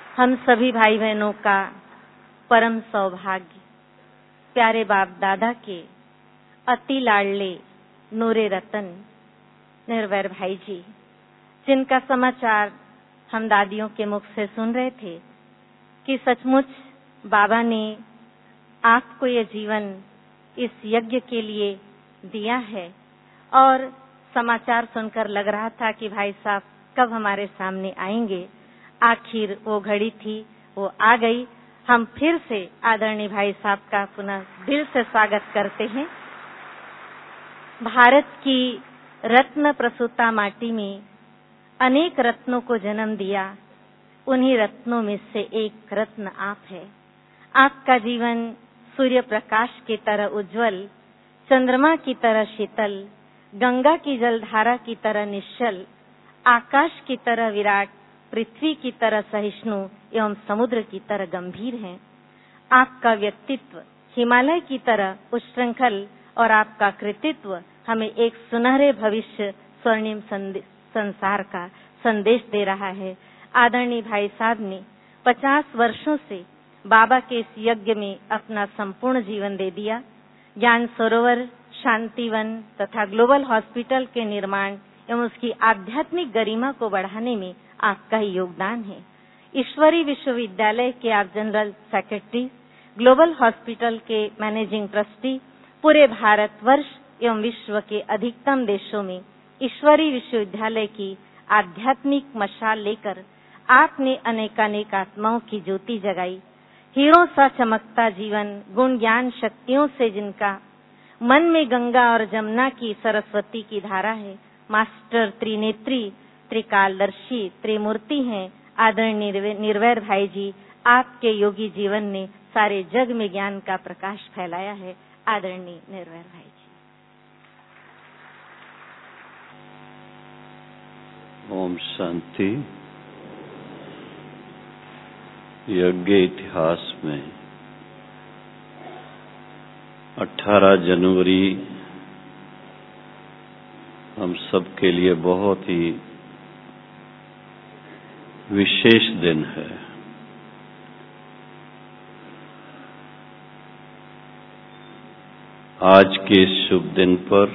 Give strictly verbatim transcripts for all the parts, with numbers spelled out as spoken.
हम सभी भाई बहनों का परम सौभाग्य प्यारे बाप दादा के अति लाडले नूरे रतन निर्वैर भाई जी, जिनका समाचार हम दादियों के मुख से सुन रहे थे कि सचमुच बाबा ने आपको ये जीवन इस यज्ञ के लिए दिया है। और समाचार सुनकर लग रहा था कि भाई साहब कब हमारे सामने आएंगे। आखिर वो घड़ी थी, वो आ गई। हम फिर से आदरणीय भाई साहब का पुनः दिल से स्वागत करते हैं। भारत की रत्न प्रसूता माटी में अनेक रत्नों को जन्म दिया, उन्हीं रत्नों में से एक रत्न आप है। आपका जीवन सूर्य प्रकाश की तरह उज्जवल, चंद्रमा की तरह शीतल, गंगा की जलधारा की तरह निश्चल, आकाश की तरह विराट, पृथ्वी की तरह सहिष्णु एवं समुद्र की तरह गंभीर है। आपका व्यक्तित्व हिमालय की तरह उच्छृंखल और आपका कृतित्व हमें एक सुनहरे भविष्य स्वर्णिम संसार का संदेश दे रहा है। आदरणीय भाई साहब ने पचास वर्षों से बाबा के इस यज्ञ में अपना संपूर्ण जीवन दे दिया। ज्ञान सरोवर, शांतिवन तथा ग्लोबल हॉस्पिटल के निर्माण एवं उसकी आध्यात्मिक गरिमा को बढ़ाने में आपका ही योगदान है। ईश्वरी विश्वविद्यालय के आप जनरल सेक्रेटरी, ग्लोबल हॉस्पिटल के मैनेजिंग ट्रस्टी, पूरे भारतवर्ष एवं विश्व के अधिकतम देशों में ईश्वरी विश्वविद्यालय की आध्यात्मिक मशाल लेकर आपने अनेकानेक आत्माओं की ज्योति जगाई। हीरों सा चमकता जीवन, गुण ज्ञान शक्तियों से जिनका मन में गंगा और जमुना की सरस्वती की धारा है, मास्टर त्रिनेत्री, त्रिकालदर्शी, त्रिमूर्ति हैं आदरणीय निर्वैर भाई जी। आपके योगी जीवन ने सारे जग में ज्ञान का प्रकाश फैलाया है। आदरणीय निर्वैर भाई जी। ओम शांति। यज्ञ इतिहास में अठारह जनवरी हम सब के लिए बहुत ही विशेष दिन है। आज के इस शुभ दिन पर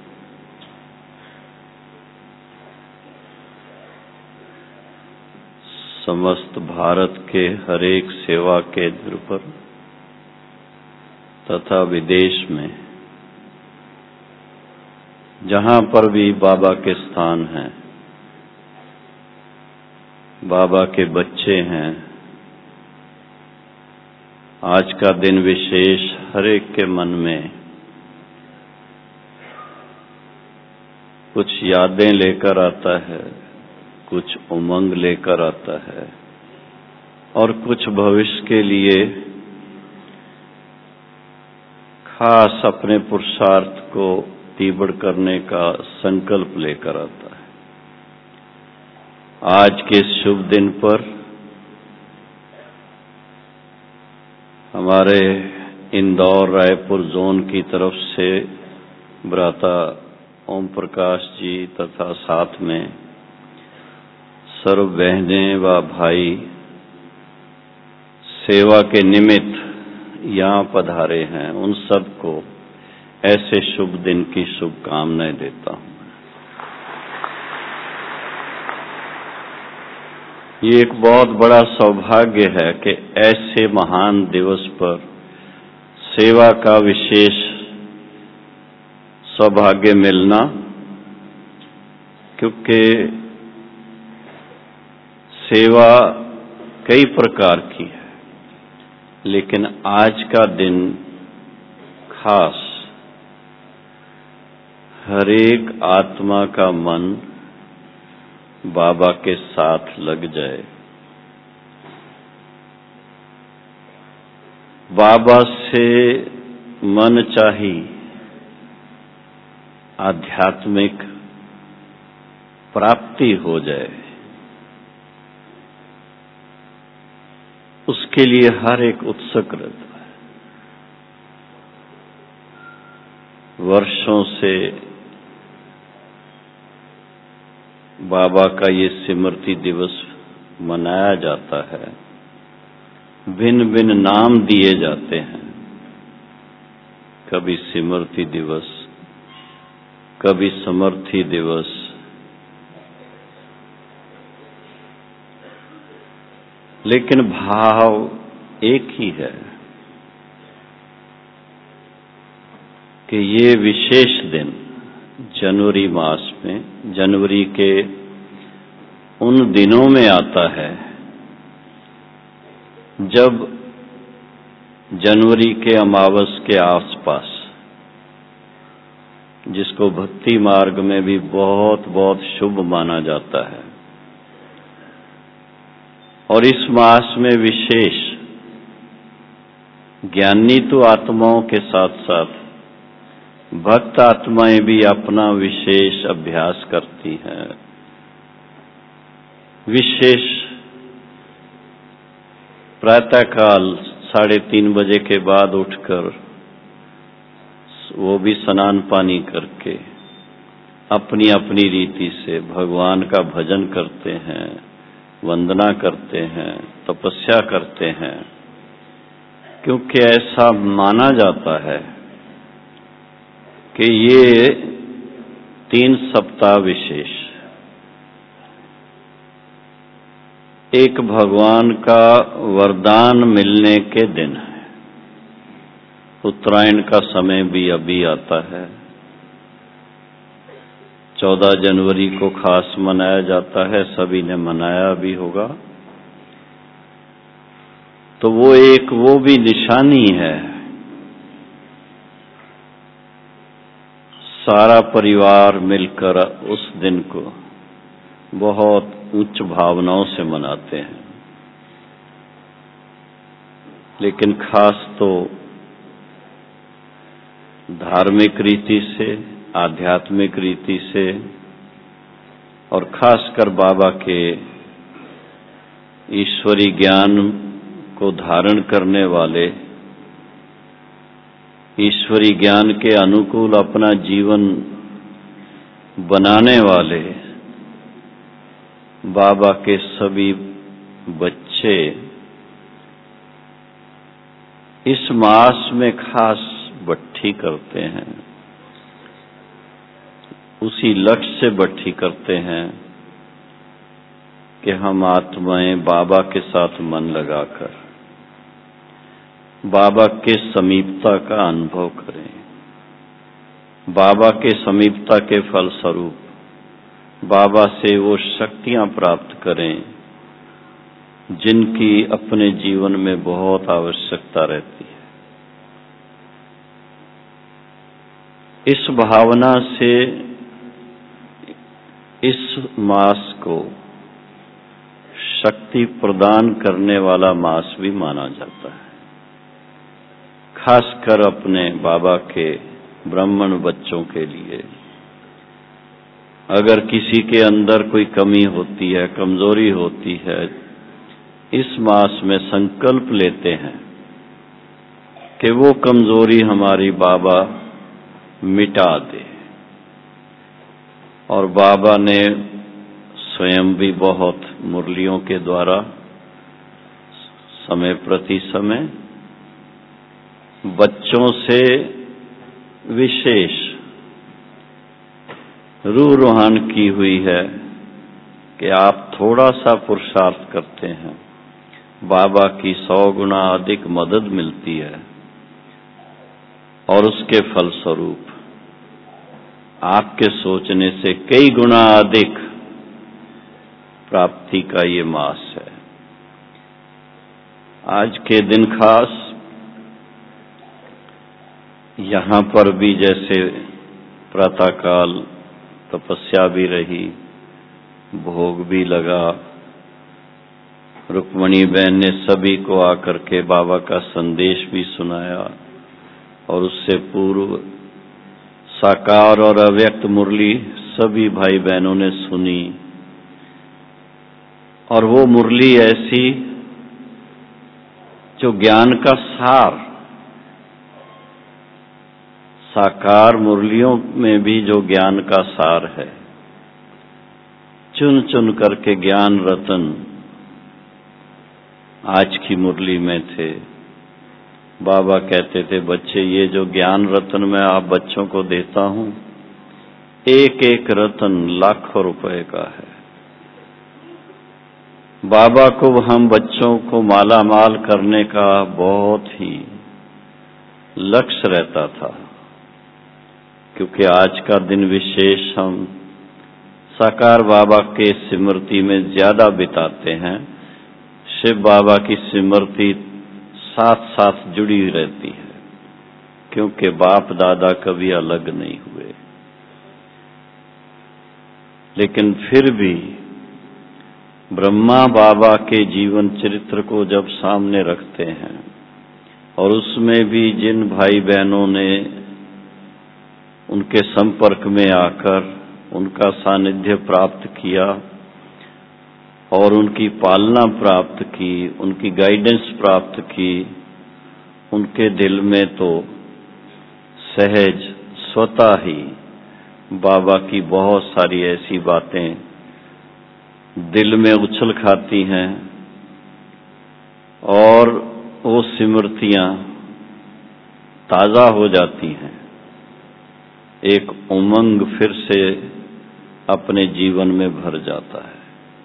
समस्त भारत के हर एक सेवा केंद्र पर तथा विदेश में जहां पर भी बाबा के स्थान हैं, बाबा के बच्चे हैं, आज का दिन विशेष हर एक के मन में कुछ यादें लेकर आता है, कुछ उमंग लेकर आता है और कुछ भविष्य के लिए खास अपने पुरुषार्थ को तीव्र करने का संकल्प लेकर आता है। आज के इस शुभ दिन पर हमारे इंदौर रायपुर जोन की तरफ से भ्राता ओम प्रकाश जी तथा साथ में सर्व बहनें व भाई सेवा के निमित्त यहाँ पधारे हैं, उन सबको ऐसे शुभ दिन की शुभकामनाएं देता हूँ। ये एक बहुत बड़ा सौभाग्य है कि ऐसे महान दिवस पर सेवा का विशेष सौभाग्य मिलना, क्योंकि सेवा कई प्रकार की है, लेकिन आज का दिन खास हर एक आत्मा का मन बाबा के साथ लग जाए, बाबा से मन चाही आध्यात्मिक प्राप्ति हो जाए, उसके लिए हर एक उत्सुक रहता है। वर्षों से बाबा का ये स्मृति दिवस मनाया जाता है, भिन्न भिन्न नाम दिए जाते हैं। कभी स्मृति दिवस, कभी समर्थी दिवस, लेकिन भाव एक ही है कि ये विशेष दिन जनवरी मास में, जनवरी के उन दिनों में आता है जब जनवरी के अमावस के आसपास, जिसको भक्ति मार्ग में भी बहुत बहुत शुभ माना जाता है, और इस मास में विशेष ज्ञानी तो आत्माओं के साथ साथ भक्त आत्माएं भी अपना विशेष अभ्यास करती हैं। विशेष प्रातःकाल साढ़े तीन बजे के बाद उठकर वो भी स्नान पानी करके अपनी अपनी रीति से भगवान का भजन करते हैं, वंदना करते हैं, तपस्या करते हैं, क्योंकि ऐसा माना जाता है कि ये तीन सप्ताह विशेष एक भगवान का वरदान मिलने के दिन है। उत्तरायण का समय भी अभी आता है। चौदह जनवरी को खास मनाया जाता है, सभी ने मनाया भी होगा। तो वो एक वो भी निशानी है, सारा परिवार मिलकर उस दिन को बहुत उच्च भावनाओं से मनाते हैं। लेकिन खास तो धार्मिक रीति से, आध्यात्मिक रीति से, और खासकर बाबा के ईश्वरी ज्ञान को धारण करने वाले, ईश्वरी ज्ञान के अनुकूल अपना जीवन बनाने वाले बाबा के सभी बच्चे इस मास में खास भट्ठी करते हैं। उसी लक्ष्य से भट्ठी करते हैं कि हम आत्माएं बाबा के साथ मन लगाकर बाबा के समीपता का अनुभव करें, बाबा के समीपता के फलस्वरूप बाबा से वो शक्तियां प्राप्त करें जिनकी अपने जीवन में बहुत आवश्यकता रहती है। इस भावना से इस मास को शक्ति प्रदान करने वाला मास भी माना जाता है। खासकर अपने बाबा के ब्राह्मण बच्चों के लिए, अगर किसी के अंदर कोई कमी होती है, कमजोरी होती है, इस मास में संकल्प लेते हैं कि वो कमजोरी हमारी बाबा मिटा दे। और बाबा ने स्वयं भी बहुत मुरलियों के द्वारा समय प्रति समय बच्चों से विशेष रूह रूहान की हुई है कि आप थोड़ा सा पुरुषार्थ करते हैं, बाबा की सौ गुना अधिक मदद मिलती है, और उसके फलस्वरूप आपके सोचने से कई गुना अधिक प्राप्ति का ये मास है। आज के दिन खास यहाँ पर भी जैसे प्रातःकाल तपस्या भी रही, भोग भी लगा, रुक्मणी बहन ने सभी को आकर के बाबा का संदेश भी सुनाया, और उससे पूर्व साकार और अव्यक्त मुरली सभी भाई बहनों ने सुनी। और वो मुरली ऐसी जो ज्ञान का सार, साकार मुरलियों में भी जो ज्ञान का सार है, चुन चुन करके ज्ञान रतन आज की मुरली में थे। बाबा कहते थे, बच्चे ये जो ज्ञान रत्न मैं आप बच्चों को देता हूं, एक एक रत्न लाखों रुपए का है। बाबा को हम बच्चों को माला माल करने का बहुत ही लक्ष्य रहता था, क्योंकि आज का दिन विशेष हम साकार बाबा के स्मृति में ज्यादा बिताते हैं। शिव बाबा की स्मृति साथ साथ जुड़ी रहती है, क्योंकि बाप दादा कभी अलग नहीं हुए। लेकिन फिर भी ब्रह्मा बाबा के जीवन चरित्र को जब सामने रखते हैं और उसमें भी जिन भाई बहनों ने उनके संपर्क में आकर उनका सानिध्य प्राप्त किया और उनकी पालना प्राप्त की, उनकी गाइडेंस प्राप्त की, उनके दिल में तो सहज स्वतः ही बाबा की बहुत सारी ऐसी बातें दिल में उछल खाती हैं और वो स्मृतियां ताजा हो जाती हैं। एक उमंग फिर से अपने जीवन में भर जाता है।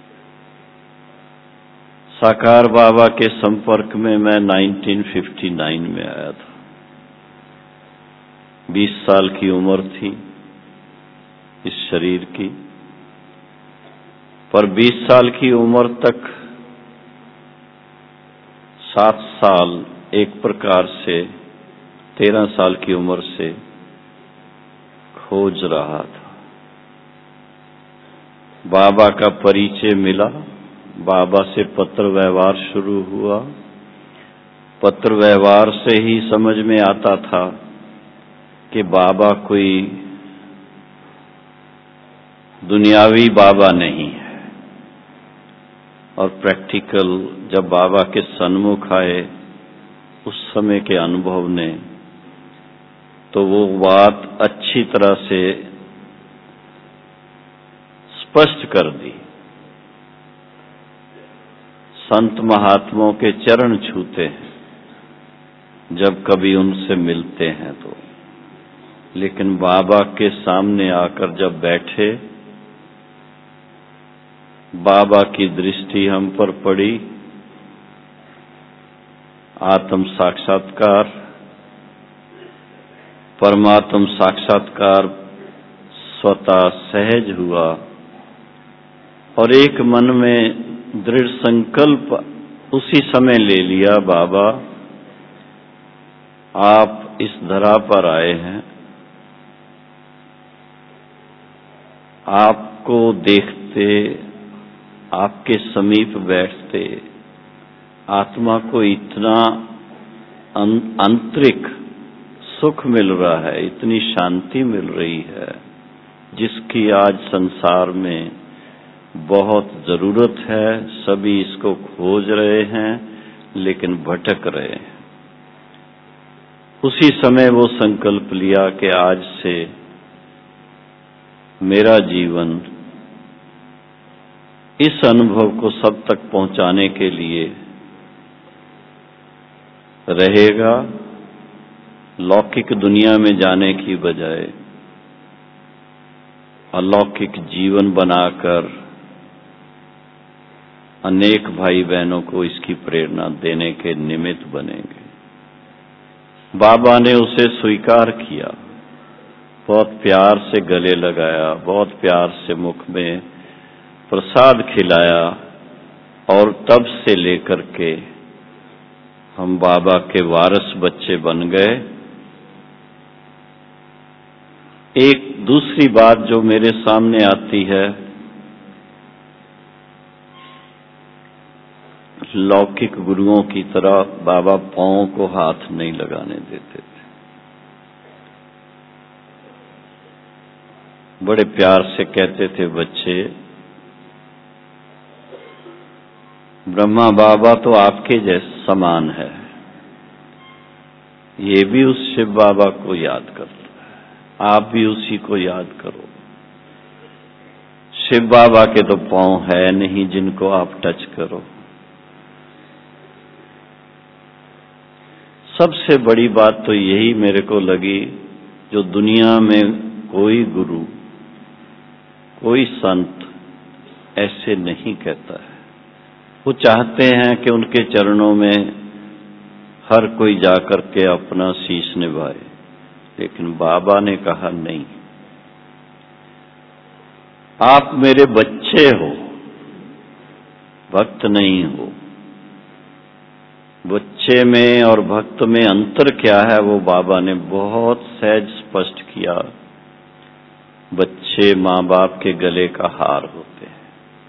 साकार बाबा के संपर्क में मैं उन्नीस सौ उनसठ में आया था। बीस साल की उम्र थी इस शरीर की, पर बीस साल की उम्र तक सात साल एक प्रकार से तेरह साल की उम्र से खोज रहा था। बाबा का परिचय मिला, बाबा से पत्र व्यवहार शुरू हुआ। पत्र व्यवहार से ही समझ में आता था कि बाबा कोई दुनियावी बाबा नहीं है, और प्रैक्टिकल जब बाबा के सन्मुख आए उस समय के अनुभव ने तो वो बात अच्छी तरह से स्पष्ट कर दी। संत महात्माओं के चरण छूते हैं जब कभी उनसे मिलते हैं तो, लेकिन बाबा के सामने आकर जब बैठे, बाबा की दृष्टि हम पर पड़ी, आत्म साक्षात्कार, परमात्म साक्षात्कार स्वतः सहज हुआ और एक मन में दृढ़ संकल्प उसी समय ले लिया, बाबा आप इस धरा पर आए हैं, आपको देखते, आपके समीप बैठते आत्मा को इतना आंतरिक सुख मिल रहा है, इतनी शांति मिल रही है, जिसकी आज संसार में बहुत जरूरत है। सभी इसको खोज रहे हैं लेकिन भटक रहे हैं। उसी समय वो संकल्प लिया कि आज से मेरा जीवन इस अनुभव को सब तक पहुंचाने के लिए रहेगा। लौकिक दुनिया में जाने की बजाय अलौकिक जीवन बनाकर अनेक भाई बहनों को इसकी प्रेरणा देने के निमित्त बनेंगे। बाबा ने उसे स्वीकार किया, बहुत प्यार से गले लगाया, बहुत प्यार से मुख में प्रसाद खिलाया और तब से लेकर के हम बाबा के वारिस बच्चे बन गए। एक दूसरी बात जो मेरे सामने आती है, लौकिक गुरुओं की तरह बाबा पांव को हाथ नहीं लगाने देते थे। बड़े प्यार से कहते थे, बच्चे ब्रह्मा बाबा तो आपके जैसे समान है, ये भी उस शिव बाबा को याद करता है, आप भी उसी को याद करो। शिव बाबा के तो पांव है नहीं जिनको आप टच करो, सबसे बड़ी बात तो यही मेरे को लगी, जो दुनिया में कोई गुरु, कोई संत ऐसे नहीं कहता है। वो चाहते हैं कि उनके चरणों में हर कोई जाकर के अपना शीश निभाए, लेकिन बाबा ने कहा नहीं, आप मेरे बच्चे हो, भक्त नहीं हो। बच्चे में और भक्त में अंतर क्या है, वो बाबा ने बहुत सहज स्पष्ट किया। बच्चे माँ बाप के गले का हार होते हैं।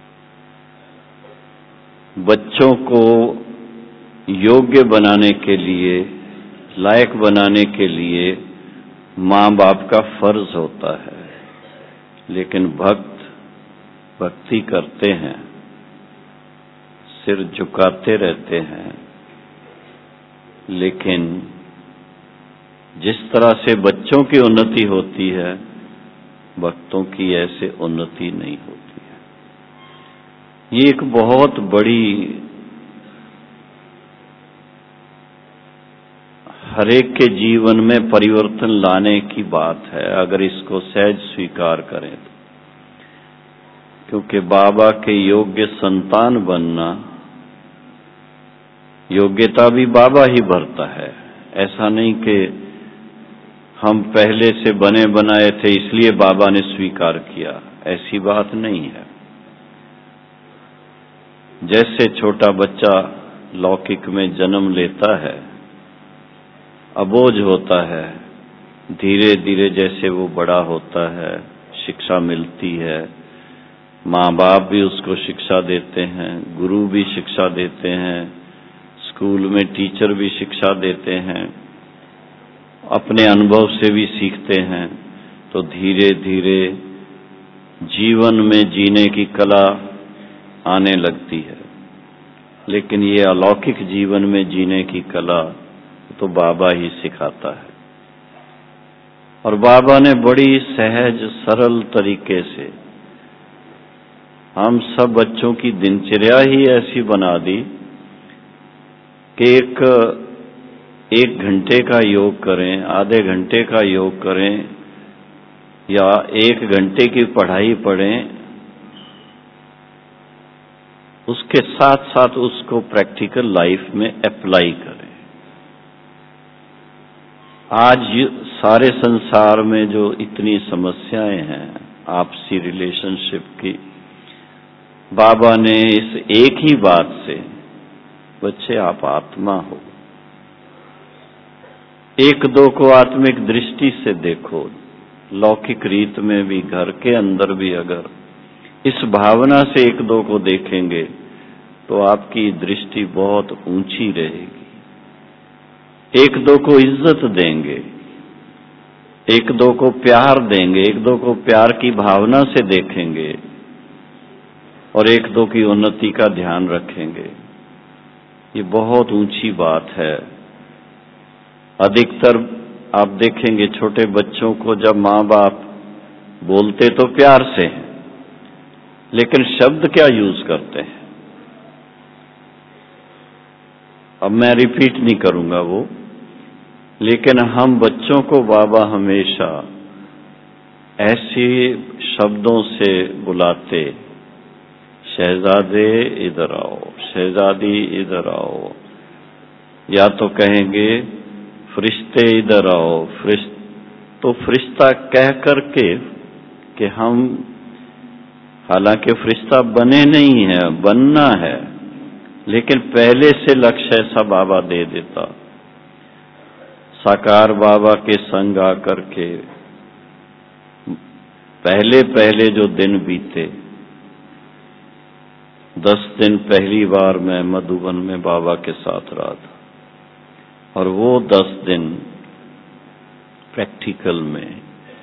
बच्चों को योग्य बनाने के लिए, लायक बनाने के लिए माँ बाप का फर्ज होता है, लेकिन भक्त भक्ति करते हैं, सिर झुकाते रहते हैं, लेकिन जिस तरह से बच्चों की उन्नति होती है, भक्तों की ऐसे उन्नति नहीं होती है। ये एक बहुत बड़ी, हरेक के जीवन में परिवर्तन लाने की बात है, अगर इसको सहज स्वीकार करें तो। क्योंकि बाबा के योग्य संतान बनना, योग्यता भी बाबा ही भरता है। ऐसा नहीं कि हम पहले से बने बनाए थे इसलिए बाबा ने स्वीकार किया, ऐसी बात नहीं है। जैसे छोटा बच्चा लौकिक में जन्म लेता है, अबोझ होता है, धीरे धीरे जैसे वो बड़ा होता है, शिक्षा मिलती है, माँ बाप भी उसको शिक्षा देते हैं, गुरु भी शिक्षा देते हैं, स्कूल में टीचर भी शिक्षा देते हैं, अपने अनुभव से भी सीखते हैं, तो धीरे धीरे जीवन में जीने की कला आने लगती है। लेकिन ये अलौकिक जीवन में जीने की कला तो बाबा ही सिखाता है। और बाबा ने बड़ी सहज सरल तरीके से हम सब बच्चों की दिनचर्या ही ऐसी बना दी कि एक एक घंटे का योग करें, आधे घंटे का योग करें, या एक घंटे की पढ़ाई पढ़ें, उसके साथ साथ उसको प्रैक्टिकल लाइफ में अप्लाई करें। आज सारे संसार में जो इतनी समस्याएं हैं आपसी रिलेशनशिप की, बाबा ने इस एक ही बात से, बच्चे आप आत्मा हो, एक दो को आत्मिक दृष्टि से देखो। लौकिक रीत में भी, घर के अंदर भी अगर इस भावना से एक दो को देखेंगे तो आपकी दृष्टि बहुत ऊंची रहेगी। एक दो को इज्जत देंगे, एक दो को प्यार देंगे, एक दो को प्यार की भावना से देखेंगे और एक दो की उन्नति का ध्यान रखेंगे। ये बहुत ऊंची बात है। अधिकतर आप देखेंगे छोटे बच्चों को जब माँ बाप बोलते तो प्यार से हैं, लेकिन शब्द क्या यूज करते हैं, अब मैं रिपीट नहीं करूंगा वो, लेकिन हम बच्चों को बाबा हमेशा ऐसे शब्दों से बुलाते, शहजादे इधर आओ, शहजादी इधर आओ, या तो कहेंगे फरिश्ते इधर आओ। फरिश्त तो फरिश्ता कह करके कि हम, हालांकि फरिश्ता बने नहीं है, बनना है, लेकिन पहले से लक्ष्य ऐसा बाबा दे देता। साकार बाबा के संग आकर के पहले पहले जो दिन बीते, दस दिन पहली बार मैं मधुबन में बाबा के साथ रहा था, और वो दस दिन प्रैक्टिकल में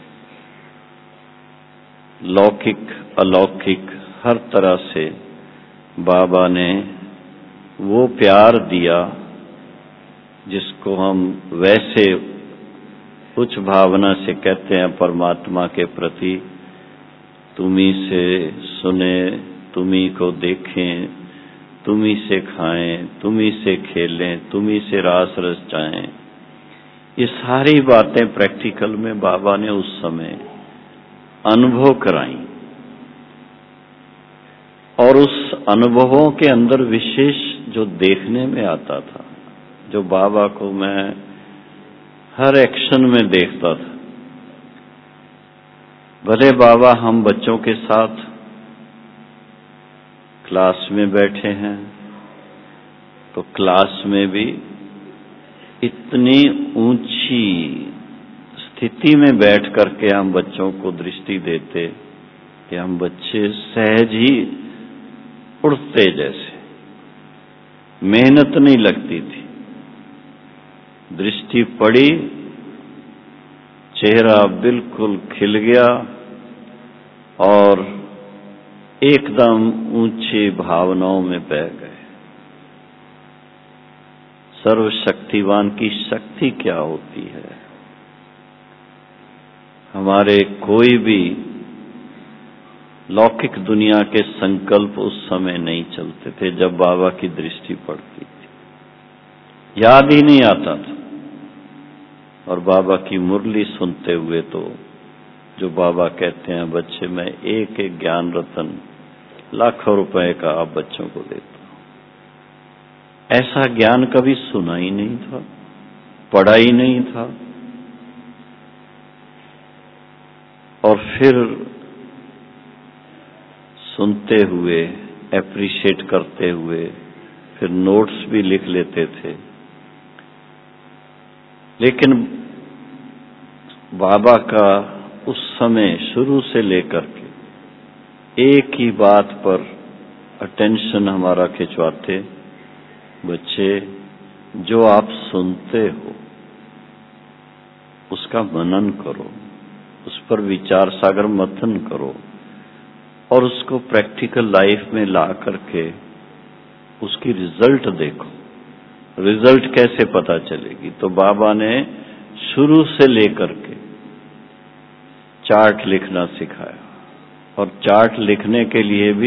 लौकिक अलौकिक हर तरह से बाबा ने वो प्यार दिया जिसको हम वैसे उच्च भावना से कहते हैं परमात्मा के प्रति। तुम्ही से सुने, तुम्ही को देखें, तुम ही से खाएं, तुम ही से खेलें, तुम ही से रास रचाएं। ये सारी बातें प्रैक्टिकल में बाबा ने उस समय अनुभव कराई, और उस अनुभवों के अंदर विशेष जो देखने में आता था, जो बाबा को मैं हर एक्शन में देखता था। भले बाबा हम बच्चों के साथ क्लास में बैठे हैं, तो क्लास में भी इतनी ऊंची स्थिति में बैठ करके हम बच्चों को दृष्टि देते कि हम बच्चे सहज ही उड़ते, जैसे मेहनत नहीं लगती थी। दृष्टि पड़ी, चेहरा बिल्कुल खिल गया और एकदम ऊंची भावनाओं में बह गए। सर्वशक्तिवान की शक्ति क्या होती है। हमारे कोई भी लौकिक दुनिया के संकल्प उस समय नहीं चलते थे जब बाबा की दृष्टि पड़ती थी, याद ही नहीं आता था। और बाबा की मुरली सुनते हुए तो जो बाबा कहते हैं, बच्चे मैं एक एक ज्ञान रतन लाखों रुपए का आप बच्चों को देता हूं, ऐसा ज्ञान कभी सुना ही नहीं था, पढ़ा ही नहीं था। और फिर सुनते हुए, एप्रिशिएट करते हुए, फिर नोट्स भी लिख लेते थे। लेकिन बाबा का उस समय शुरू से लेकर के एक ही बात पर अटेंशन हमारा खिंचवाते, बच्चे जो आप सुनते हो उसका मनन करो, उस पर विचार सागर मंथन करो और उसको प्रैक्टिकल लाइफ में ला करके उसकी रिजल्ट देखो। रिजल्ट कैसे पता चलेगी? तो बाबा ने शुरू से लेकर के चार्ट लिखना सिखाया, और चार्ट लिखने के लिए भी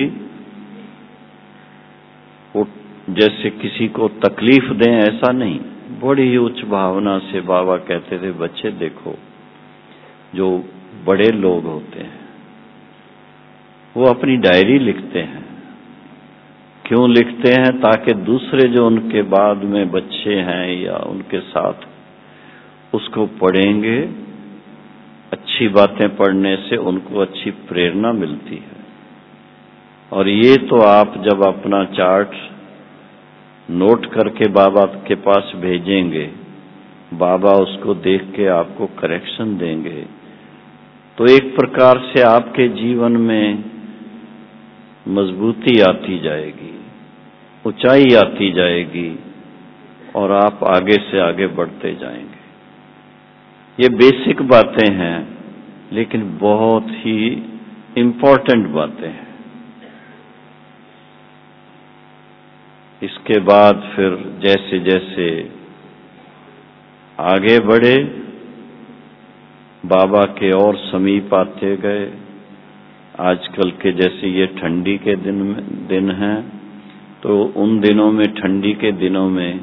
वो जैसे किसी को तकलीफ दें ऐसा नहीं, बड़ी ही उच्च भावना से बाबा कहते थे, बच्चे देखो जो बड़े लोग होते हैं वो अपनी डायरी लिखते हैं। क्यों लिखते हैं? ताकि दूसरे जो उनके बाद में बच्चे हैं या उनके साथ उसको पढ़ेंगे, अच्छी बातें पढ़ने से उनको अच्छी प्रेरणा मिलती है। और ये तो आप जब अपना चार्ट नोट करके बाबा के पास भेजेंगे, बाबा उसको देख के आपको करेक्शन देंगे, तो एक प्रकार से आपके जीवन में मजबूती आती जाएगी, ऊंचाई आती जाएगी और आप आगे से आगे बढ़ते जाएंगे। ये बेसिक बातें हैं, लेकिन बहुत ही इम्पोर्टेंट बातें हैं। इसके बाद फिर जैसे जैसे आगे बढ़े, बाबा के और समीप आते गए। आजकल के जैसे ये ठंडी के दिन में दिन हैं, तो उन दिनों में, ठंडी के दिनों में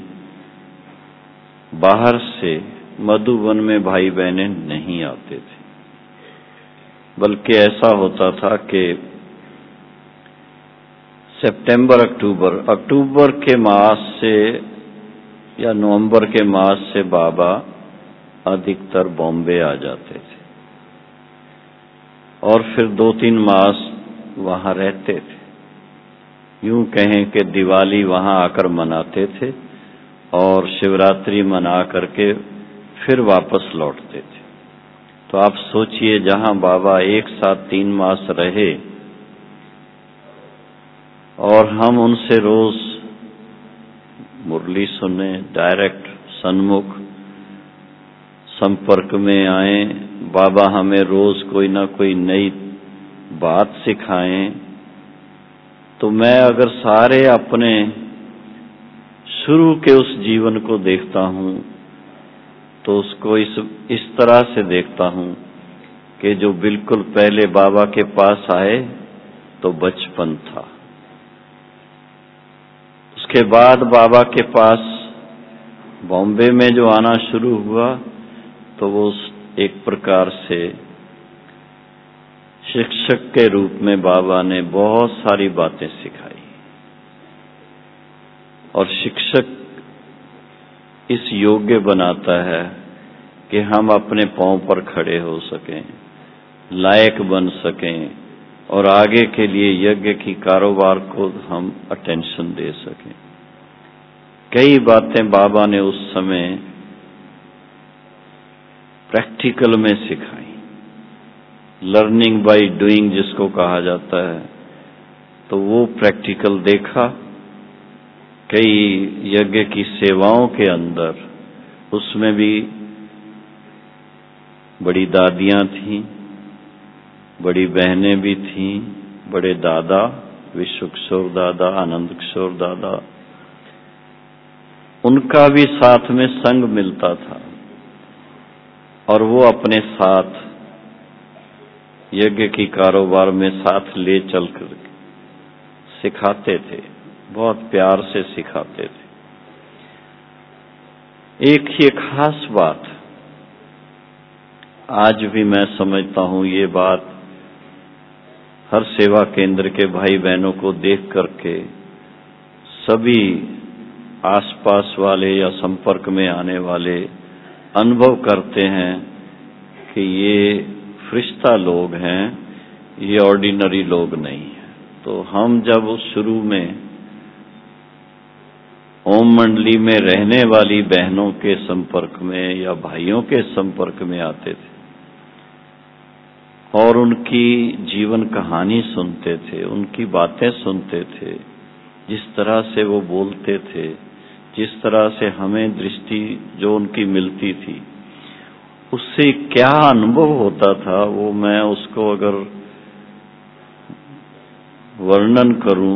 बाहर से मधुबन में भाई बहनें नहीं आते थे, बल्कि ऐसा होता था कि सितंबर अक्टूबर अक्टूबर के मास से या नवंबर के मास से बाबा अधिकतर बॉम्बे आ जाते थे और फिर दो तीन मास वहां रहते थे। यूं कहें कि दिवाली वहां आकर मनाते थे और शिवरात्रि मना करके फिर वापस लौटते थे। तो आप सोचिए, जहां बाबा एक साथ तीन मास रहे और हम उनसे रोज मुरली सुने, डायरेक्ट सन्मुख संपर्क में आए, बाबा हमें रोज कोई ना कोई नई बात सिखाएं, तो मैं अगर सारे अपने शुरू के उस जीवन को देखता हूं तो उसको इस इस तरह से देखता हूं कि जो बिल्कुल पहले बाबा के पास आए तो बचपन था, उसके बाद बाबा के पास बॉम्बे में जो आना शुरू हुआ तो वो एक प्रकार से शिक्षक के रूप में बाबा ने बहुत सारी बातें सिखाई। और शिक्षक इस योग्य बनाता है कि हम अपने पांव पर खड़े हो सकें, लायक बन सकें और आगे के लिए यज्ञ की कारोबार को हम अटेंशन दे सकें। कई बातें बाबा ने उस समय प्रैक्टिकल में सिखाई। लर्निंग बाय डूइंग जिसको कहा जाता है, तो वो प्रैक्टिकल देखा। कई यज्ञ की सेवाओं के अंदर उसमें भी बड़ी दादियां थीं, बड़ी बहनें भी थीं, बड़े दादा, विश्व किशोर दादा, आनंद किशोर दादा, उनका भी साथ में संग मिलता था और वो अपने साथ यज्ञ की कारोबार में साथ ले चलकर सिखाते थे, बहुत प्यार से सिखाते थे। एक ही खास बात आज भी मैं समझता हूं, ये बात हर सेवा केंद्र के भाई बहनों को देख करके सभी आसपास वाले या संपर्क में आने वाले अनुभव करते हैं कि ये फरिश्ता लोग हैं, ये ऑर्डिनरी लोग नहीं हैं। तो हम जब उस शुरू में ओम मंडली में रहने वाली बहनों के संपर्क में या भाइयों के संपर्क में आते थे और उनकी जीवन कहानी सुनते थे, उनकी बातें सुनते थे, जिस तरह से वो बोलते थे, जिस तरह से हमें दृष्टि जो उनकी मिलती थी, उससे क्या अनुभव होता था, वो मैं उसको अगर वर्णन करूं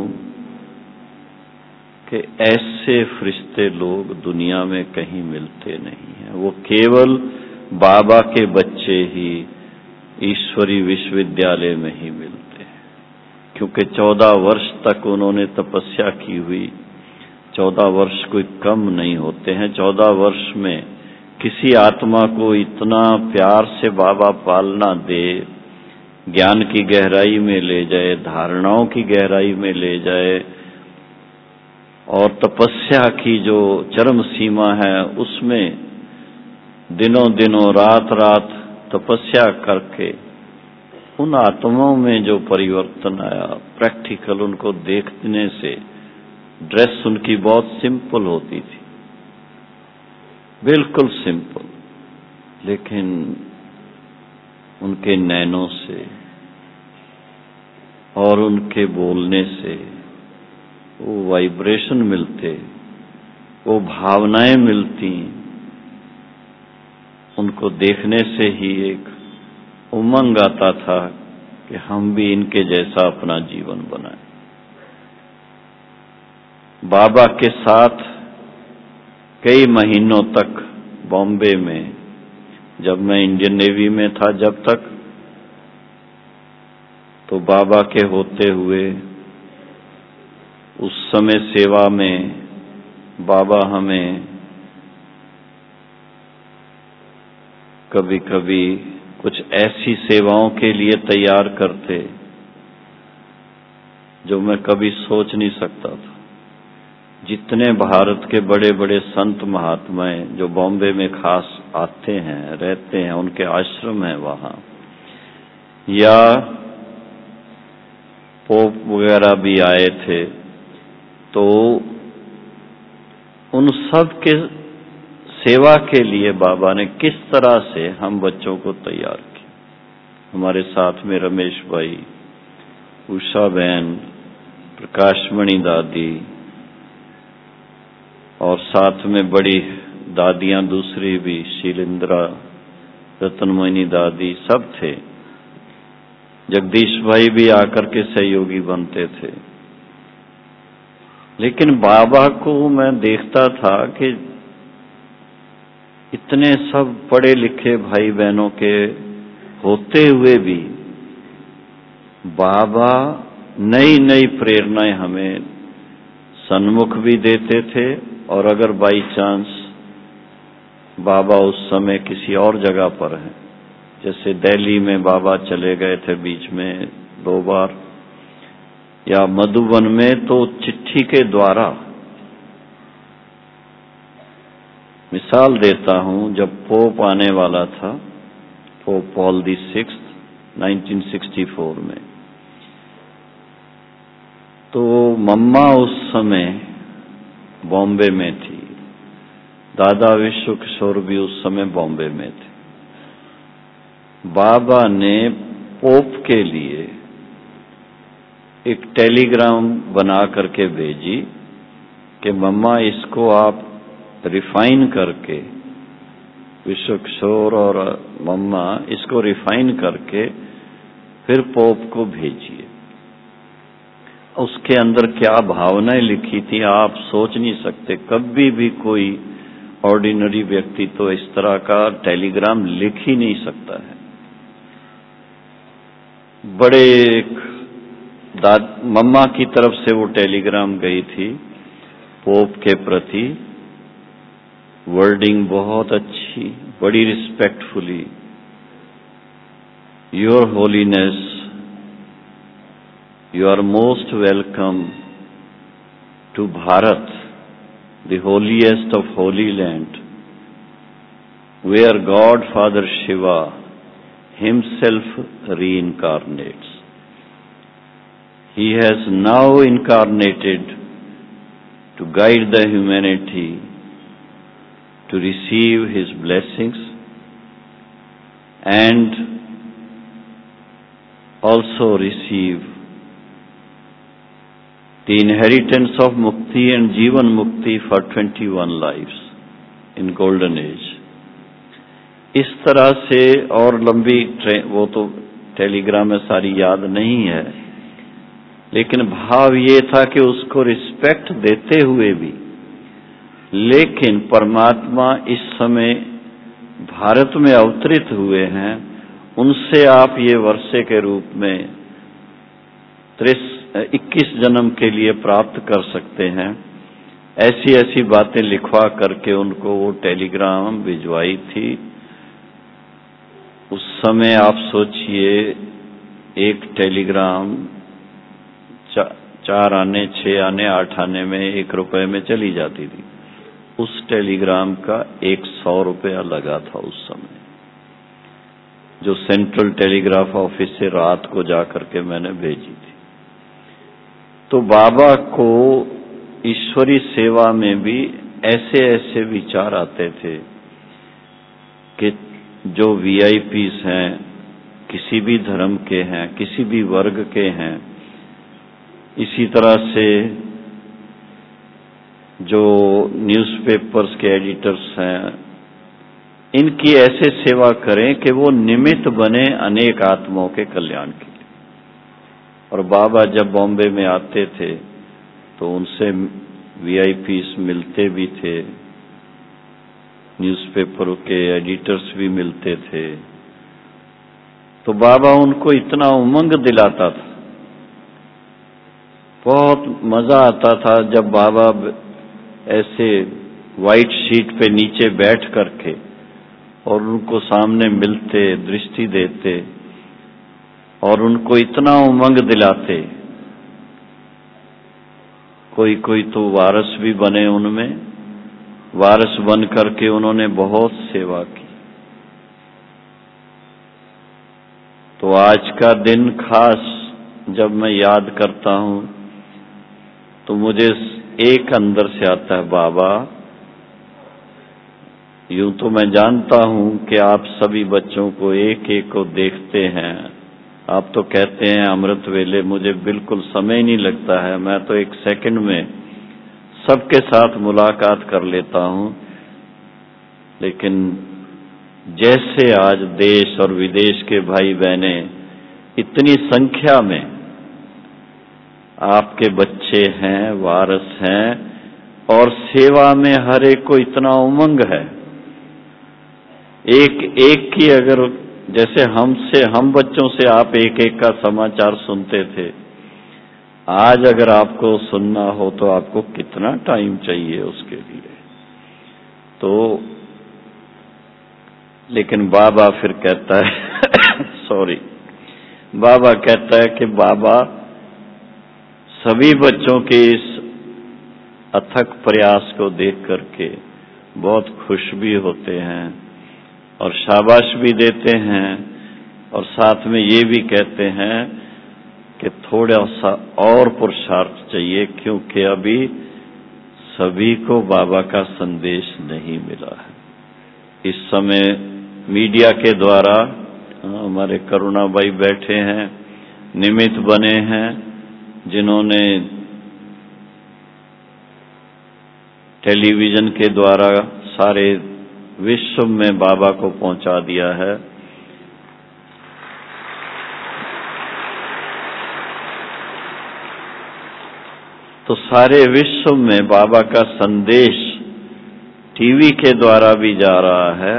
कि ऐसे फरिश्ते लोग दुनिया में कहीं मिलते नहीं हैं। वो केवल बाबा के बच्चे ही ईश्वरी विश्वविद्यालय में ही मिलते हैं, क्योंकि चौदह वर्ष तक उन्होंने तपस्या की हुई। चौदह वर्ष कोई कम नहीं होते हैं। चौदह वर्ष में किसी आत्मा को इतना प्यार से बाबा पालना दे, ज्ञान की गहराई में ले जाए, धारणाओं की गहराई में ले जाए और तपस्या की जो चरम सीमा है उसमें दिनों दिनों रात रात तपस्या करके उन आत्माओं में जो परिवर्तन आया, प्रैक्टिकल उनको देखने से, ड्रेस उनकी बहुत सिंपल होती थी, बिल्कुल सिंपल, लेकिन उनके नैनों से और उनके बोलने से वो वाइब्रेशन मिलते, वो भावनाएं मिलती, उनको देखने से ही एक उमंग आता था कि हम भी इनके जैसा अपना जीवन बनाएं। बाबा के साथ कई महीनों तक बॉम्बे में, जब मैं इंडियन नेवी में था जब तक, तो बाबा के होते हुए उस समय सेवा में बाबा हमें कभी कभी कुछ ऐसी सेवाओं के लिए तैयार करते जो मैं कभी सोच नहीं सकता था। जितने भारत के बड़े बड़े संत महात्माएं जो बॉम्बे में खास आते हैं, रहते हैं, उनके आश्रम हैं वहां, या पोप वगैरह भी आए थे, तो उन सब के सेवा के लिए बाबा ने किस तरह से हम बच्चों को तैयार किया। हमारे साथ में रमेश भाई, उषा बहन, प्रकाशमणि दादी और साथ में बड़ी दादियां दूसरी भी, शीलेंद्रा, रतनमोहिनी दादी, सब थे। जगदीश भाई भी आकर के सहयोगी बनते थे। लेकिन बाबा को मैं देखता था कि इतने सब पढ़े लिखे भाई बहनों के होते हुए भी बाबा नई नई प्रेरणाएं हमें सन्मुख भी देते थे, और अगर बाई चांस बाबा उस समय किसी और जगह पर हैं, जैसे दिल्ली में बाबा चले गए थे बीच में दो बार, या मधुबन में, तो चिट्ठी के द्वारा, मिसाल देता हूं, जब पोप आने वाला था, Pope Paul the sixth nineteen sixty four में, तो मम्मा उस समय बॉम्बे में थी, दादा विश्व किशोर भी उस समय बॉम्बे में थे। बाबा ने पोप के लिए एक टेलीग्राम बना करके भेजी कि मम्मा इसको आप रिफाइन करके, विश्व किशोर और मम्मा इसको रिफाइन करके फिर पोप को भेजिए। उसके अंदर क्या भावनाएं लिखी थी आप सोच नहीं सकते। कभी भी कोई ऑर्डिनरी व्यक्ति तो इस तरह का टेलीग्राम लिख ही नहीं सकता है। बड़े एक दाद मम्मा की तरफ से वो टेलीग्राम गई थी पोप के प्रति, वर्डिंग बहुत अच्छी, बड़ी respectfully, your holiness, you are most welcome to Bharat, the holiest of holy land, where God Father Shiva himself reincarnates. He has now incarnated to guide the humanity to receive his blessings and also receive the inheritance of Mukti and Jivan Mukti for twenty-one lives in golden age. इस तरह से, और लंबी वो तो Telegram में सारी याद नहीं है, लेकिन भाव ये था कि उसको रिस्पेक्ट देते हुए भी, लेकिन परमात्मा इस समय भारत में अवतरित हुए हैं, उनसे आप ये वर्षे के रूप में इक्कीस जन्म के लिए प्राप्त कर सकते हैं। ऐसी ऐसी बातें लिखवा करके उनको वो टेलीग्राम भिजवाई थी। उस समय आप सोचिए, एक टेलीग्राम चा, चार आने, छह आने, आठ आने में एक रुपए में चली जाती थी। उस टेलीग्राम का एक सौ रुपया लगा था उस समय, जो सेंट्रल टेलीग्राफ ऑफिस से रात को जाकर के मैंने भेजी थी। तो बाबा को ईश्वरी सेवा में भी ऐसे ऐसे विचार आते थे कि जो वीआईपीस हैं, किसी भी धर्म के हैं, किसी भी वर्ग के हैं, इसी तरह से जो न्यूज़पेपर्स के एडिटर्स हैं, इनकी ऐसे सेवा करें कि वो निमित्त बने अनेक आत्माओं के कल्याण के लिए। और बाबा जब बॉम्बे में आते थे तो उनसे वीआईपीस मिलते भी थे, न्यूज़पेपर के एडिटर्स भी मिलते थे। तो बाबा उनको इतना उमंग दिलाता था, बहुत मजा आता था जब बाबा ऐसे वाइट शीट पे नीचे बैठ करके और उनको सामने मिलते, दृष्टि देते और उनको इतना उमंग दिलाते। कोई कोई तो वारस भी बने, उनमें वारस बन करके उन्होंने बहुत सेवा की। तो आज का दिन खास जब मैं याद करता हूं तो मुझे एक अंदर से आता है, बाबा, यूं तो मैं जानता हूं कि आप सभी बच्चों को एक एक को देखते हैं। आप तो कहते हैं अमृत वेले मुझे बिल्कुल समय नहीं लगता है, मैं तो एक सेकंड में सबके साथ मुलाकात कर लेता हूं। लेकिन जैसे आज देश और विदेश के भाई बहनें इतनी संख्या में आपके बच्चे हैं, वारस हैं, और सेवा में हर एक को इतना उमंग है। एक एक की, अगर जैसे हमसे, हम बच्चों से आप एक एक का समाचार सुनते थे, आज अगर आपको सुनना हो तो आपको कितना टाइम चाहिए उसके लिए। तो लेकिन बाबा फिर कहता है सॉरी बाबा कहता है कि बाबा सभी बच्चों के इस अथक प्रयास को देख करके बहुत खुश भी होते हैं और शाबाश भी देते हैं और साथ में ये भी कहते हैं कि थोड़ा सा और पुरुषार्थ चाहिए, क्योंकि अभी सभी को बाबा का संदेश नहीं मिला है। इस समय मीडिया के द्वारा हमारे करुणा भाई बैठे हैं, निमित्त बने हैं, जिन्होंने टेलीविजन के द्वारा सारे विश्व में बाबा को पहुंचा दिया है। तो सारे विश्व में बाबा का संदेश टीवी के द्वारा भी जा रहा है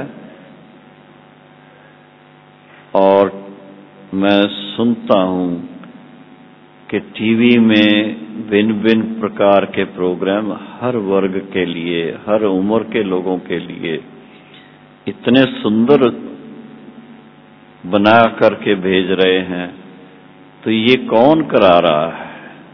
और मैं सुनता हूं कि टीवी में भिन्न भिन्न प्रकार के प्रोग्राम हर वर्ग के लिए, हर उम्र के लोगों के लिए इतने सुंदर बना करके भेज रहे हैं। तो ये कौन करा रहा है?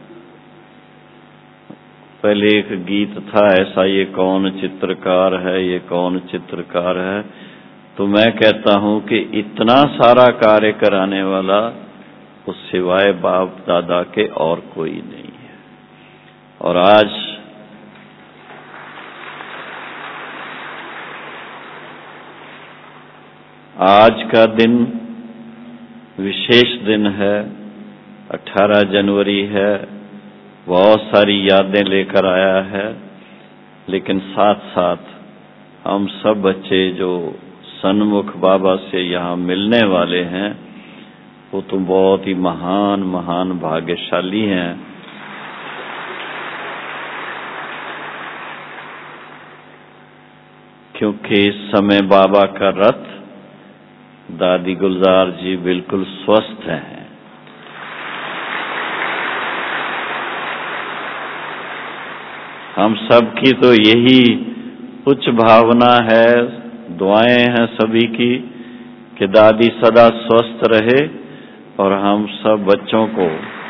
पहले एक गीत था ऐसा, ये कौन चित्रकार है, ये कौन चित्रकार है। तो मैं कहता हूं कि इतना सारा कार्य कराने वाला उस सिवाय बाप दादा के और कोई नहीं है। और आज आज का दिन विशेष दिन है, अठारह जनवरी है, बहुत सारी यादें लेकर आया है, लेकिन साथ साथ हम सब बच्चे जो सन्मुख बाबा से यहाँ मिलने वाले हैं वो तो बहुत ही महान महान भाग्यशाली हैं। क्योंकि इस समय बाबा का रथ दादी गुलजार जी बिल्कुल स्वस्थ हैं। हम सब की तो यही उच्च भावना है, दुआएं हैं सभी की कि दादी सदा स्वस्थ रहे और हम सब बच्चों को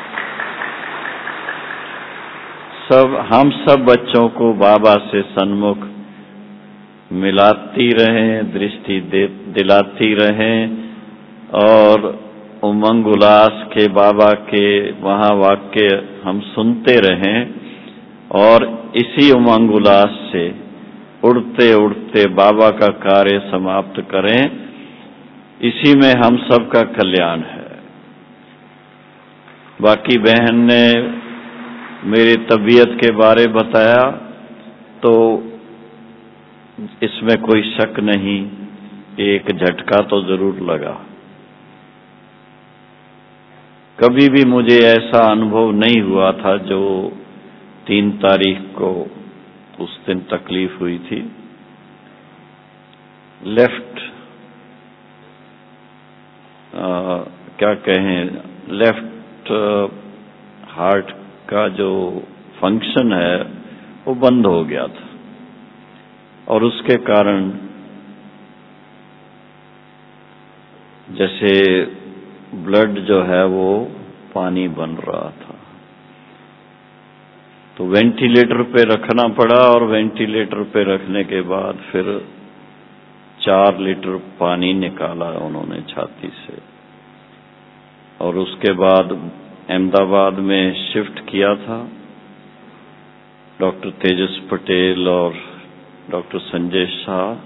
सब हम सब बच्चों को बाबा से सन्मुख मिलाती रहें, दृष्टि दे, दिलाती रहें और उमंग उल्लास के बाबा के महावाक्य हम सुनते रहें और इसी उमंग उल्लास से उड़ते उड़ते बाबा का कार्य समाप्त करें। इसी में हम सबका कल्याण है। बाकी बहन ने मेरी तबीयत के बारे बताया तो इसमें कोई शक नहीं, एक झटका तो जरूर लगा। कभी भी मुझे ऐसा अनुभव नहीं हुआ था जो तीन तारीख को उस दिन तकलीफ हुई थी। लेफ्ट आ, क्या कहें, लेफ्ट हार्ट का जो फंक्शन है वो बंद हो गया था और उसके कारण जैसे ब्लड जो है वो पानी बन रहा था, तो वेंटिलेटर पे रखना पड़ा और वेंटिलेटर पे रखने के बाद फिर चार लीटर पानी निकाला उन्होंने छाती से और उसके बाद अहमदाबाद में शिफ्ट किया था। डॉक्टर तेजस पटेल और डॉक्टर संजय शाह,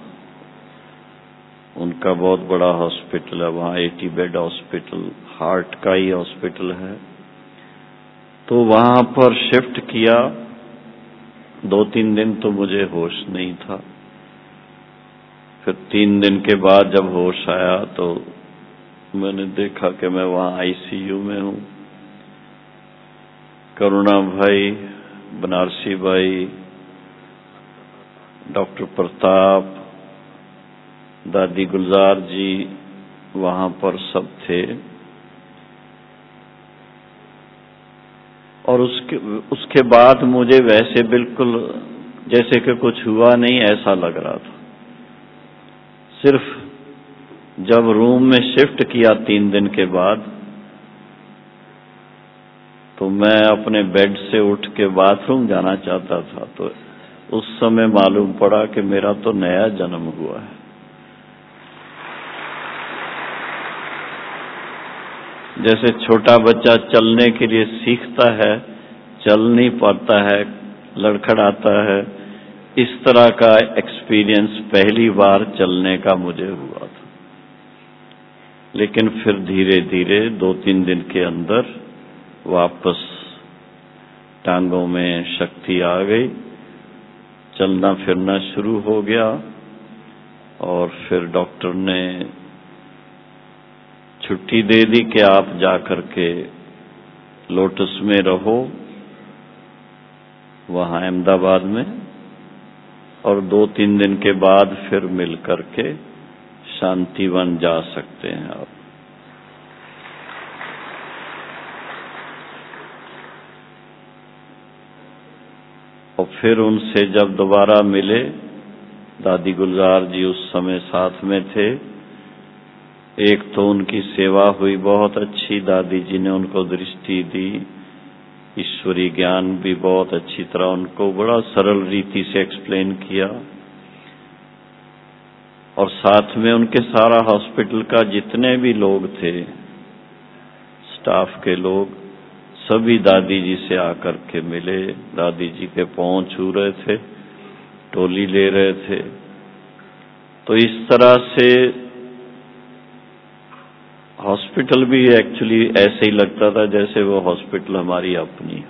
उनका बहुत बड़ा हॉस्पिटल है वहाँ, अस्सी बेड हॉस्पिटल, हार्ट का ही हॉस्पिटल है। तो वहाँ पर शिफ्ट किया। दो तीन दिन तो मुझे होश नहीं था। फिर तीन दिन के बाद जब होश आया तो मैंने देखा कि मैं वहाँ आईसीयू में हूँ। करुणा भाई, बनारसी भाई, डॉक्टर प्रताप, दादी गुलजार जी वहाँ पर सब थे और उसके उसके बाद मुझे वैसे बिल्कुल जैसे कि कुछ हुआ नहीं ऐसा लग रहा था। सिर्फ जब रूम में शिफ्ट किया तीन दिन के बाद, तो मैं अपने बेड से उठ के बाथरूम जाना चाहता था, तो उस समय मालूम पड़ा कि मेरा तो नया जन्म हुआ है। जैसे छोटा बच्चा चलने के लिए सीखता है, चल नहीं पाता है, लड़खड़ाता है, इस तरह का एक्सपीरियंस पहली बार चलने का मुझे हुआ था। लेकिन फिर धीरे धीरे दो तीन दिन के अंदर वापस टांगों में शक्ति आ गई, चलना फिरना शुरू हो गया। और फिर डॉक्टर ने छुट्टी दे दी कि आप जाकर के लोटस में रहो, वहां अहमदाबाद में, और दो तीन दिन के बाद फिर मिल करके शांतिवन जा सकते हैं आप। और फिर उनसे जब दोबारा मिले, दादी गुलजार जी उस समय साथ में थे। एक तो उनकी सेवा हुई बहुत अच्छी, दादी जी ने उनको दृष्टि दी, ईश्वरी ज्ञान भी बहुत अच्छी तरह उनको बड़ा सरल रीति से एक्सप्लेन किया। और साथ में उनके सारा हॉस्पिटल का जितने भी लोग थे, स्टाफ के लोग, सभी दादी जी से आकर के मिले। दादी जी के पांव छू रहे थे, टोली ले रहे थे। तो इस तरह से हॉस्पिटल भी एक्चुअली ऐसे ही लगता था जैसे वो हॉस्पिटल हमारी अपनी।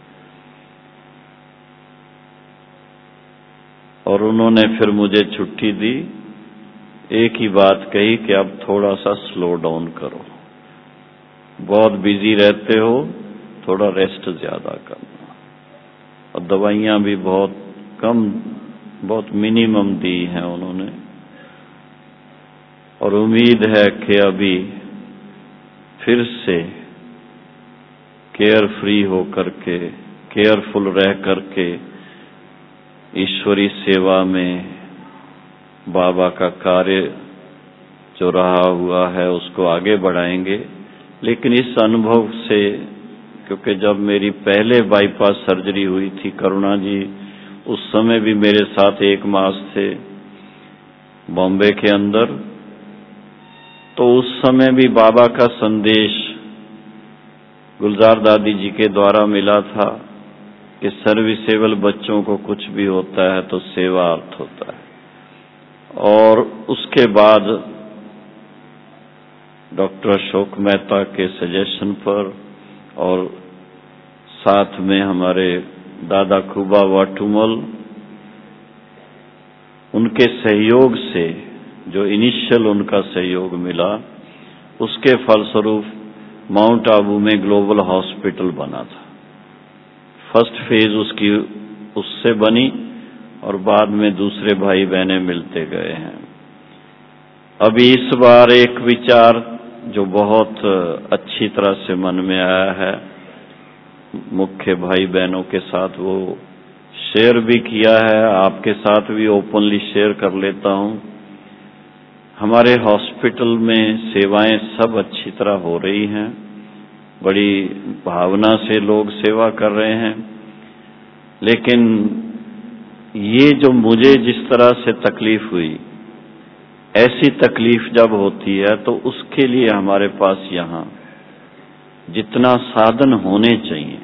और उन्होंने फिर मुझे छुट्टी दी, एक ही बात कही कि अब थोड़ा सा स्लो डाउन करो, बहुत बिजी रहते हो, थोड़ा रेस्ट ज्यादा करना। और दवाइयां भी बहुत कम, बहुत मिनिमम दी हैं उन्होंने। और उम्मीद है कि अभी फिर से केयर फ्री होकर के, केयरफुल रह करके ईश्वरी सेवा में बाबा का कार्य जो रहा हुआ है उसको आगे बढ़ाएंगे। लेकिन इस अनुभव से, क्योंकि जब मेरी पहले बाईपास सर्जरी हुई थी, करुणा जी उस समय भी मेरे साथ एक मास थे बॉम्बे के अंदर, तो उस समय भी बाबा का संदेश गुलजार दादी जी के द्वारा मिला था कि सर्विसेबल बच्चों को कुछ भी होता है तो सेवा अर्थ होता है। और उसके बाद डॉक्टर अशोक मेहता के सजेशन पर और साथ में हमारे दादा खूबा वाटुमल, उनके सहयोग से, जो इनिशियल उनका सहयोग मिला, उसके फलस्वरूप माउंट आबू में ग्लोबल हॉस्पिटल बना था। फर्स्ट फेज उसकी उससे बनी और बाद में दूसरे भाई बहनें मिलते गए हैं। अभी इस बार एक विचार जो बहुत अच्छी तरह से मन में आया है, मुख्य भाई बहनों के साथ वो शेयर भी किया है, आपके साथ भी ओपनली शेयर कर लेता हूं। हमारे हॉस्पिटल में सेवाएं सब अच्छी तरह हो रही हैं, बड़ी भावना से लोग सेवा कर रहे हैं। लेकिन ये जो मुझे जिस तरह से तकलीफ हुई, ऐसी तकलीफ जब होती है तो उसके लिए हमारे पास यहाँ जितना साधन होने चाहिए,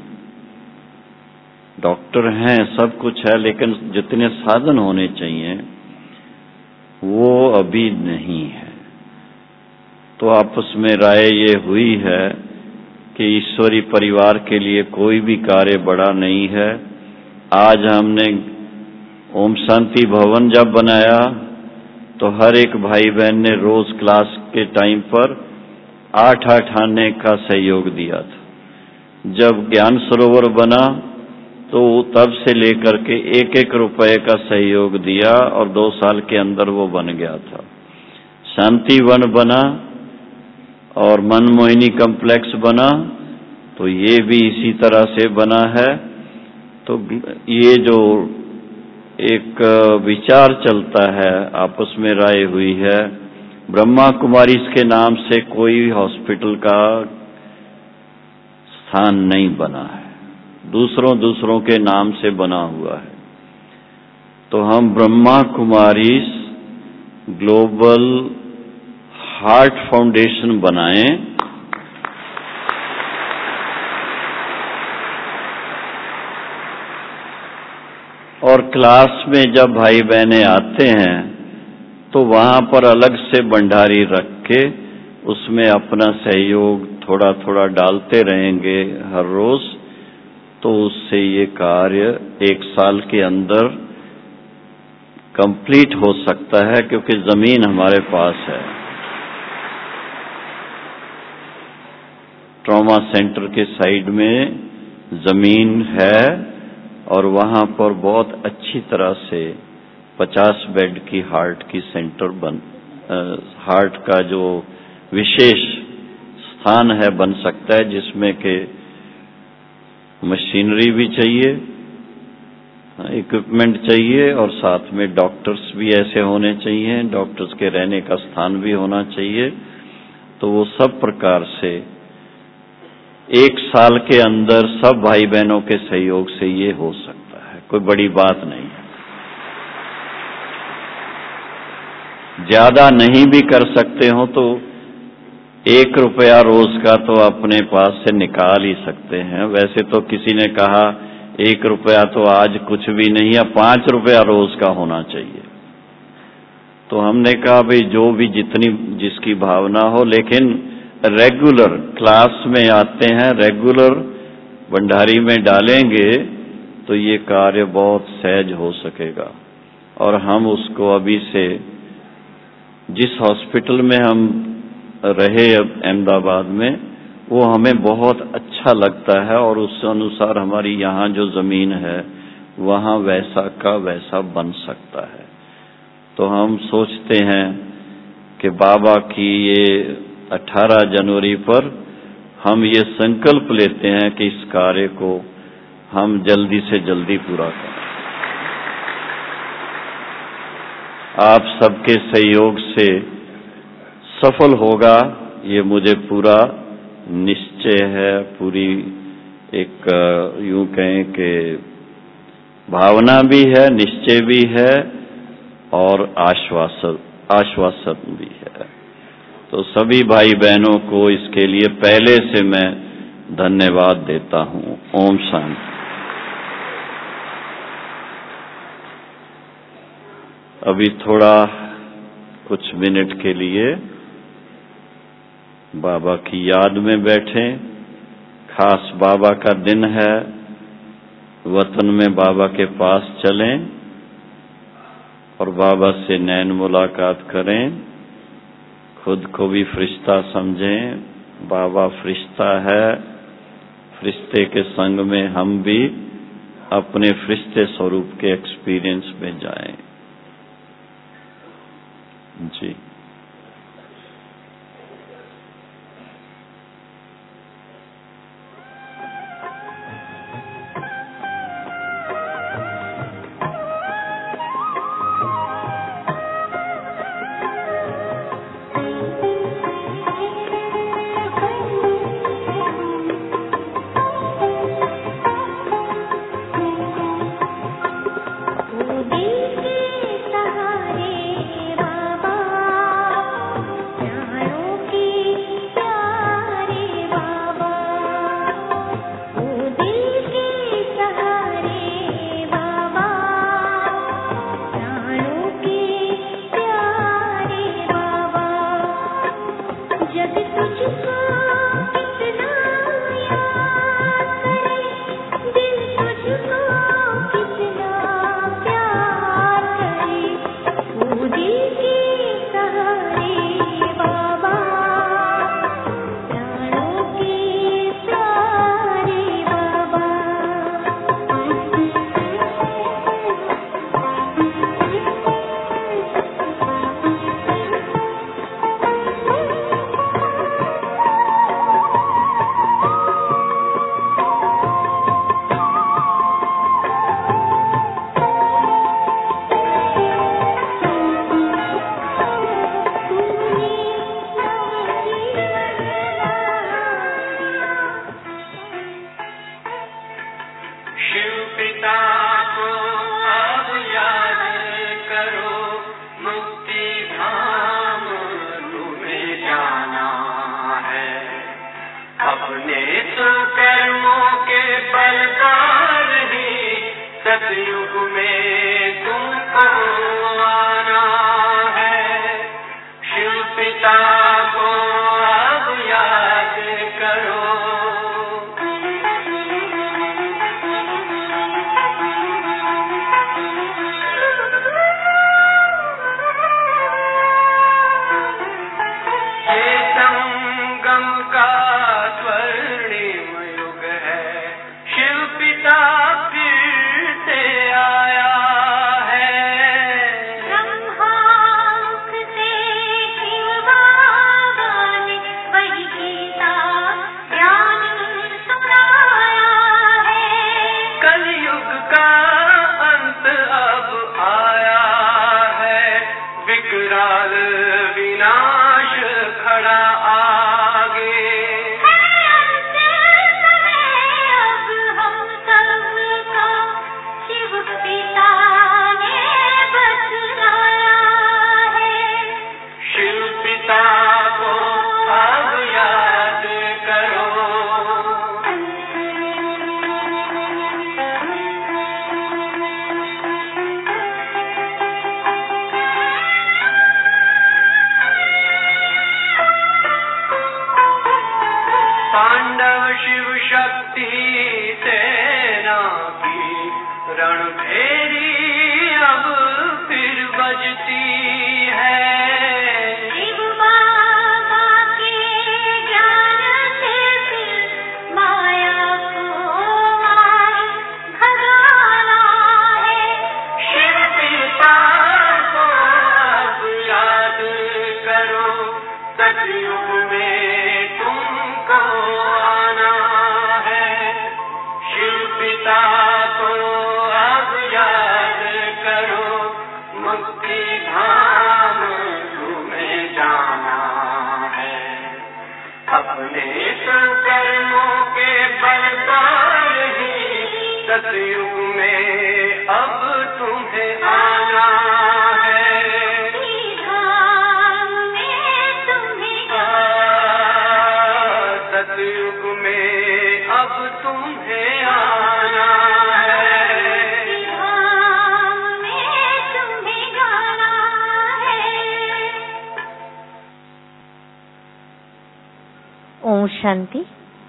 डॉक्टर हैं, सब कुछ है, लेकिन जितने साधन होने चाहिए वो अभी नहीं है। तो आपस में राय ये हुई है कि ईश्वरी परिवार के लिए कोई भी कार्य बड़ा नहीं है। आज हमने ओम शांति भवन जब बनाया तो हर एक भाई बहन ने रोज क्लास के टाइम पर आठ आठ आने का सहयोग दिया था। जब ज्ञान सरोवर बना तो तब से लेकर के एक एक रुपए का सहयोग दिया और दो साल के अंदर वो बन गया था। शांति वन बना और मनमोहिनी कॉम्प्लेक्स बना तो ये भी इसी तरह से बना है। तो ये जो एक विचार चलता है, आपस में राय हुई है, ब्रह्मा कुमारी के नाम से कोई हॉस्पिटल का स्थान नहीं बना है, दूसरों दूसरों के नाम से बना हुआ है। तो हम Brahma Kumari Global Heart Foundation बनाएं और क्लास में जब भाई बहनें आते हैं तो वहां पर अलग से भंडारी रख के उसमें अपना सहयोग थोड़ा थोड़ा डालते रहेंगे हर रोज, तो उससे ये कार्य एक साल के अंदर कंप्लीट हो सकता है, क्योंकि जमीन हमारे पास है। ट्रॉमा सेंटर के साइड में जमीन है और वहां पर बहुत अच्छी तरह से पचास बेड की हार्ट की सेंटर बन आ, हार्ट का जो विशेष स्थान है बन सकता है, जिसमें के मशीनरी भी चाहिए, इक्विपमेंट चाहिए और साथ में डॉक्टर्स भी ऐसे होने चाहिए, डॉक्टर्स के रहने का स्थान भी होना चाहिए। तो वो सब प्रकार से एक साल के अंदर सब भाई बहनों के सहयोग से ये हो सकता है, कोई बड़ी बात नहीं है। ज्यादा नहीं भी कर सकते हो तो एक रुपया रोज का तो अपने पास से निकाल ही सकते हैं। वैसे तो किसी ने कहा एक रुपया तो आज कुछ भी नहीं है, पांच रुपया रोज का होना चाहिए। तो हमने कहा भाई जो भी जितनी जिसकी भावना हो, लेकिन रेगुलर क्लास में आते हैं, रेगुलर भंडारी में डालेंगे तो ये कार्य बहुत सहज हो सकेगा। और हम उसको अभी से जिस हॉस्पिटल में हम रहे अहमदाबाद में, वो हमें बहुत अच्छा लगता है और उस अनुसार हमारी यहाँ जो जमीन है वहाँ वैसा का वैसा बन सकता है। तो हम सोचते हैं कि बाबा की ये अठारह जनवरी पर हम ये संकल्प लेते हैं कि इस कार्य को हम जल्दी से जल्दी पूरा करें। आप सबके सहयोग से सफल होगा, ये मुझे पूरा निश्चय है, पूरी एक यूं कहें कि भावना भी है, निश्चय भी है और आश्वासन आश्वासन भी है। तो सभी भाई बहनों को इसके लिए पहले से मैं धन्यवाद देता हूँ। ओम शांति। अभी थोड़ा कुछ मिनट के लिए बाबा की याद में बैठें। खास बाबा का दिन है, वतन में बाबा के पास चलें और बाबा से नैन मुलाकात करें। खुद को भी फरिश्ता समझें, बाबा फरिश्ता है, फरिश्ते के संग में हम भी अपने फरिश्ते स्वरूप के एक्सपीरियंस में जाएं। जी। दिल के सहारे बाबा सतयुग में तुमको आना है, शिव पिता को अब याद करो। ये संगम का स्वर्णिम युग है, शिव पिता फिर से आया है। ब्रह्मामुख से शिव बाबा ने वही गीता ज्ञान सुनाया है। कलयुग का अंत अब आया है, विकराल विनाश खड़ा आगे। है अंत समय अब हम सबका, शिव पिता ने बतलाया है। शिव पिता को अब याद करो। पांडव शिव शक्ति सेना की रणभेरी अब फिर बजती है। शिव बाबा के ज्ञान से फिर माया को मार भगाना है। शिव पिता को अब याद करो, सतयुग में तुमको आना है, शिव पिता को अब याद करो। मुक्ति धाम तुम्हें जाना है, अपने कर्मों के बल पर ही सतयुग में अब तुम्हें आना है। धाम में तुम्हें सतयुग में अब तुम्हें आना है। धाम में तुम्हें गाना है। ओम शांति।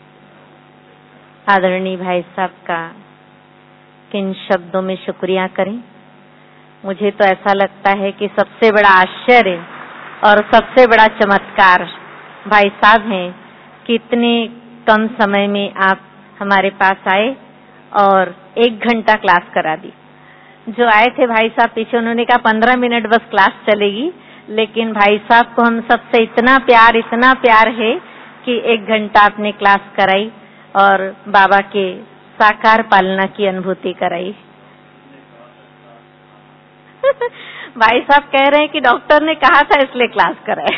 आदरणीय भाई साहब का किन शब्दों में शुक्रिया करें। मुझे तो ऐसा लगता है कि सबसे बड़ा आश्चर्य और सबसे बड़ा चमत्कार भाई साहब हैं कि इतने कम समय में आप हमारे पास आए और एक घंटा क्लास करा दी। जो आए थे भाई साहब पीछे, उन्होंने कहा पंद्रह मिनट बस क्लास चलेगी, लेकिन भाई साहब को हम सबसे इतना प्यार इतना प्यार है कि एक घंटा आपने क्लास कराई और बाबा के साकार पालना की अनुभूति कराई। भाई साहब कह रहे हैं कि डॉक्टर ने कहा था इसलिए क्लास कराए।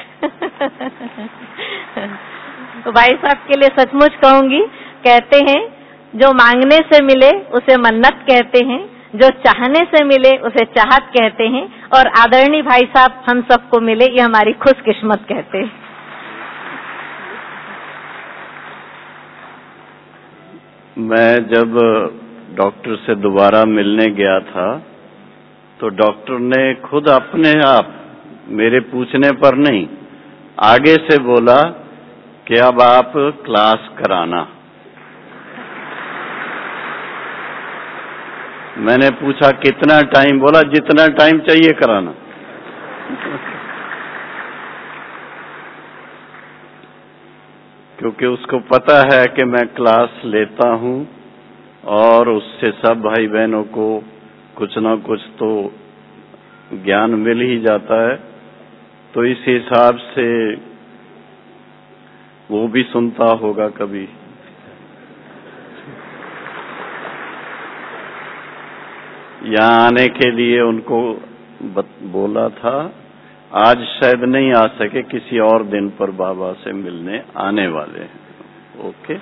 तो भाई साहब के लिए सचमुच कहूंगी, कहते हैं जो मांगने से मिले उसे मन्नत कहते हैं, जो चाहने से मिले उसे चाहत कहते हैं, और आदरणीय भाई साहब हम सबको मिले ये हमारी खुशकिस्मत कहते हैं। मैं जब डॉक्टर से दोबारा मिलने गया था तो डॉक्टर ने खुद अपने आप मेरे पूछने पर नहीं आगे से बोला कि अब आप क्लास कराना। मैंने पूछा कितना टाइम, बोला जितना टाइम चाहिए कराना। क्योंकि उसको पता है कि मैं क्लास लेता हूं और उससे सब भाई बहनों को कुछ ना कुछ तो ज्ञान मिल ही जाता है, तो इस हिसाब से वो भी सुनता होगा कभी। यहाँ आने के लिए उनको बोला था, आज शायद नहीं आ सके, किसी और दिन पर बाबा से मिलने आने वाले हैं। ओके,